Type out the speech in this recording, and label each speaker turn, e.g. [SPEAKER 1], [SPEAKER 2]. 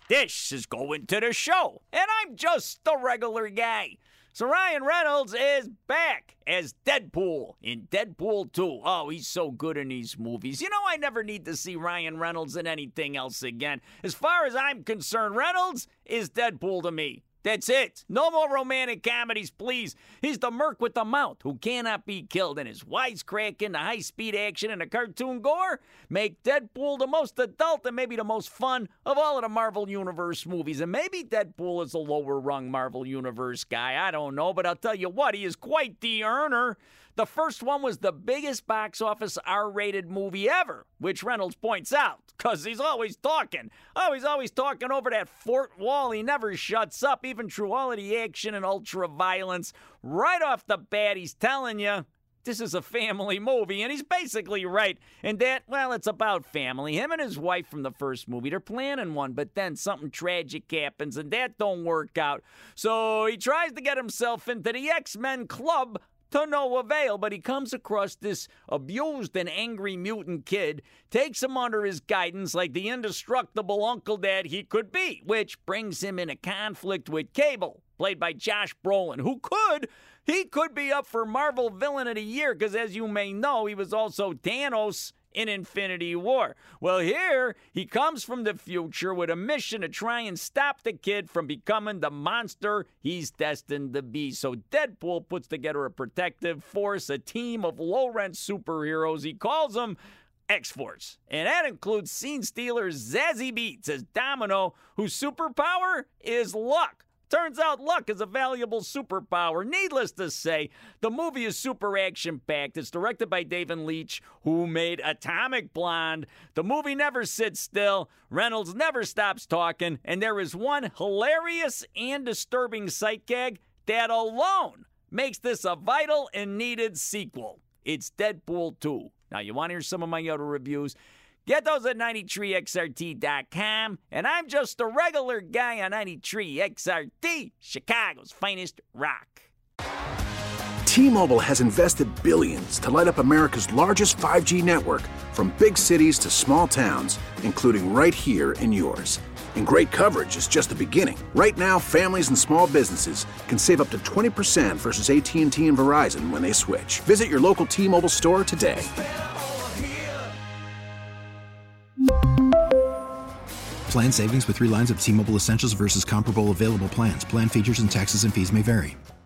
[SPEAKER 1] This is going to the show, and I'm just a regular guy. So Ryan Reynolds is back as Deadpool in Deadpool 2. Oh, he's so good in these movies. You know, I never need to see Ryan Reynolds in anything else again. As far as I'm concerned, Reynolds is Deadpool to me. That's it. No more romantic comedies, please. He's the merc with the mouth who cannot be killed, and his wisecracking, the high-speed action, and the cartoon gore make Deadpool the most adult and maybe the most fun of all of the Marvel Universe movies. And maybe Deadpool is a lower-rung Marvel Universe guy. I don't know, but I'll tell you what, he is quite the earner. The first one was the biggest box office R-rated movie ever, which Reynolds points out, because he's always talking. Oh, he's always talking over that fort wall. He never shuts up, even through all of the action and ultra-violence. Right off the bat, he's telling you, this is a family movie, and he's basically right. And that, well, it's about family. Him and his wife from the first movie, they're planning one, but then something tragic happens, and that don't work out. So he tries to get himself into the X-Men club, to no avail, but he comes across this abused and angry mutant kid, takes him under his guidance like the indestructible uncle that he could be, which brings him in a conflict with Cable, played by Josh Brolin, who could be up for Marvel Villain of the Year, because as you may know, he was also Thanos in Infinity War. Well, here, he comes from the future with a mission to try and stop the kid from becoming the monster he's destined to be. So Deadpool puts together a protective force, a team of low-rent superheroes. He calls them X-Force. And that includes scene stealer Zazie Beetz as Domino, whose superpower is luck. Turns out luck is a valuable superpower. Needless to say, the movie is super action-packed. It's directed by David Leitch, who made Atomic Blonde. The movie never sits still. Reynolds never stops talking. And there is one hilarious and disturbing sight gag that alone makes this a vital and needed sequel. It's Deadpool 2. Now, you want to hear some of my other reviews? Get those at 93XRT.com, and I'm just a regular guy on 93XRT, Chicago's finest rock.
[SPEAKER 2] T-Mobile has invested billions to light up America's largest 5G network, from big cities to small towns, including right here in yours. And great coverage is just the beginning. Right now, families and small businesses can save up to 20% versus AT&T and Verizon when they switch. Visit your local T-Mobile store today.
[SPEAKER 3] Plan savings with 3 lines of T-Mobile Essentials versus comparable available plans. Plan features and taxes and fees may vary.